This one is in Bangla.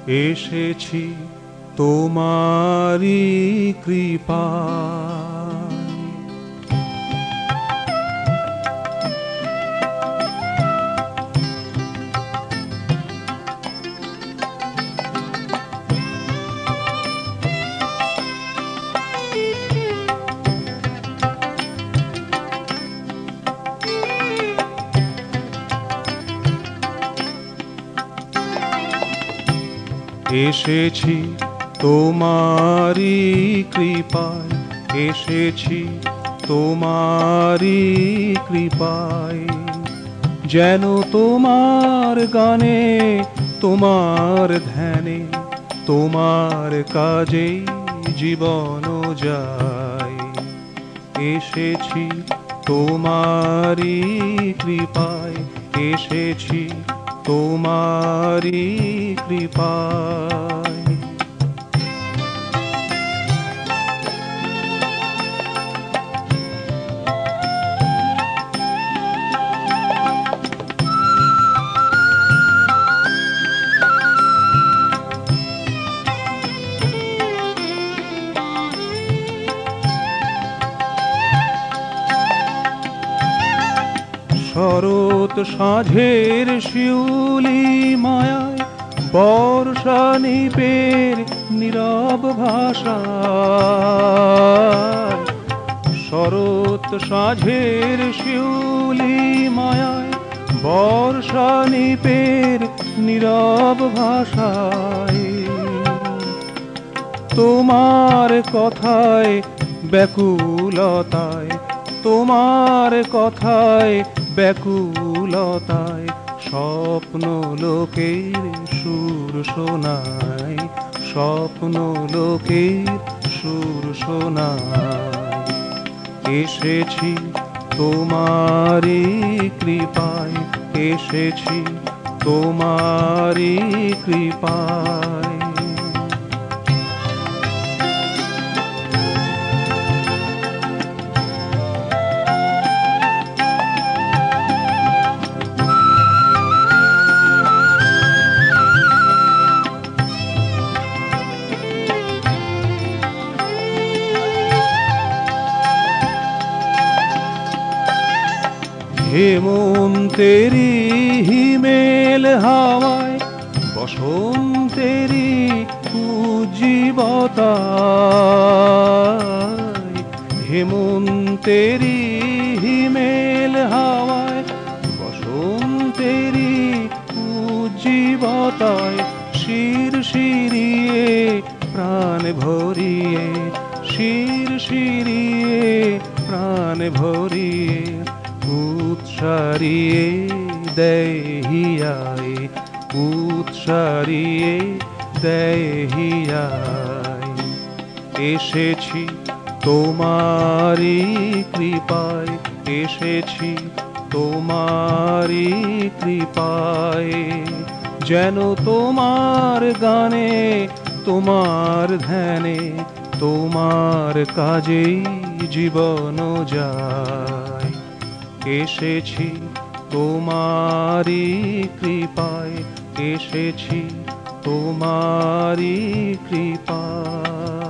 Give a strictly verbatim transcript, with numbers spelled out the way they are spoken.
এসেছি তোমারি কৃপায়। এসেছি তোমারি কৃপায়, এসেছি তোমারি কৃপায়। যেন তোমার গানে, তোমার ধ্যানে, তোমার কাজে জীবন যায়। এসেছি তোমারি কৃপায়, এসেছি তোমারি কৃপায়। শরৎ সাঁঝের শিউলি মায়ায়, বর্ষা নিপের নীরব ভাষায়। শরৎ সাঁঝের শিউলি মায়ায়, বর্ষা নিপের নীরব ভাষায়। তোমার কথায় ব্যাকুলতায়, তোমার কথায় ব্যাকুলতায় স্বপ্ন লোকের সুর শোনায়, স্বপ্ন লোকের সুর শোনায়। এসেছি তোমারি কৃপায়, এসেছি তোমারি কৃপায়। হেমন্তেরি হিমেল হাওয়ায়, বসন্তেরি উজ্জীবতায়। হেমন্তেরি হিমেল হাওয়ায়, বসন্তেরি উজ্জীবতায়। শির শিরিয়ে প্রাণ ভরিয়ে, শির শিরিয়ে প্রাণ ভরিয়ে উৎসারিয়ে দেহিয়ায়, উৎসারিয়ে দেহিয়ায়। এসেছি তোমারি কৃপায়, এসেছি তোমারি কৃপায়। যেন তোমার গানে, তোমার ধ্যানে, তোমার কাজেই জীবন যায়। এসেছি তোমারি কৃপায়, এসেছি তোমারি কৃপায়।